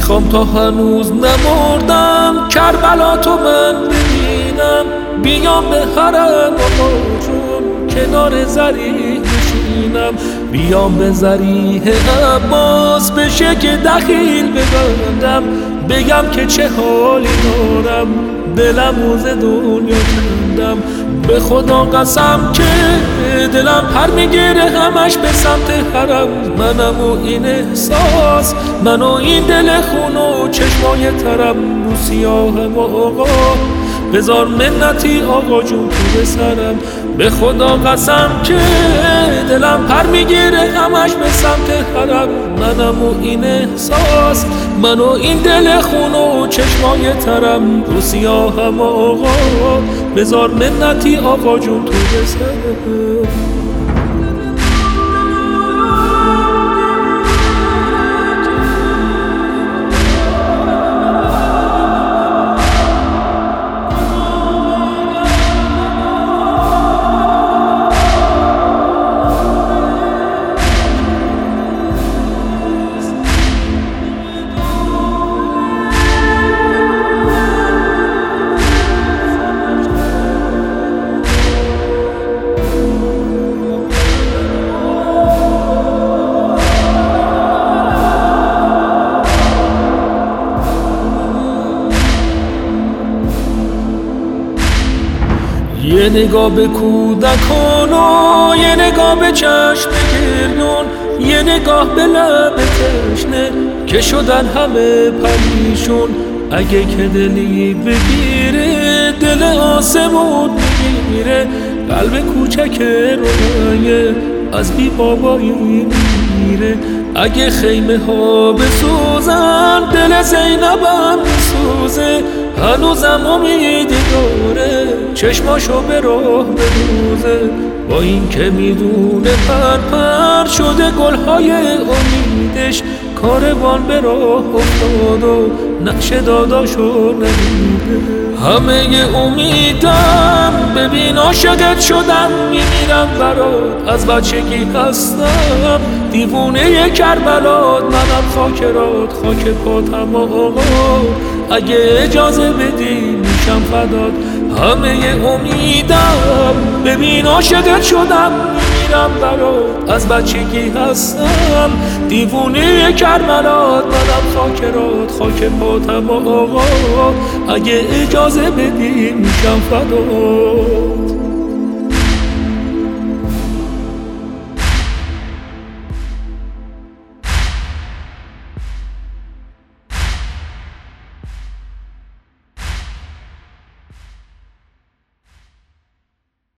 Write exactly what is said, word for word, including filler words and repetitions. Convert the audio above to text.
میخوام تا هنوز نمردم کربلا تو من ببینم، بیام به حرم آقا جون کنار ضریح بشینم، بیام به ضریح عباس بشه که دخیل ببندم، بگم که چه حالی دارم دلم روز دنیا کندم. به خدا قسم که دلم پر میگیره همش به سمت حرم، منم و این احساس، من و این دل خون و چشمای ترم، رو سیاهم و آقا بذار منتی آقا جون تو به سرم. به خدا قسم که دلم پر میگیره همش به سمت حرم، منم و این احساس، من و این دل خون و چشمای ترم، رو سیاهم و آقا بذار منتی آقا جون تو به سرم. یه نگاه به کودکان و یه نگاه به چشم گریون، یه نگاه به لب تشنه که شدن همه پریشون. اگه که دلی بگیره دل آسمون میگیره، قلب کوچک رویه از بی بابایی میره. اگه خیمه ها بسوزن دل زینبم میسوزه، هنوزم امید داره چشماشو به راه بدوزه. با این که میدونه پر پر شده گلهای امیدش، کاروان به راه افتاد و نقش داداشو ندیده. همه امیدم ببین عاشقت شدم، میمیرم برات از بچگی هستم، دیوونه کربلات منم خاکرات، خاک پاتم آقا اگه اجازه بدی میشم فدات. همه امیدم ببین عاشقت شدم، میمیرم برات از بچگی هستم، دیوونه کربلات منم خاکرات، خاک پاتم آقا اگه اجازه بدی میشم فدات.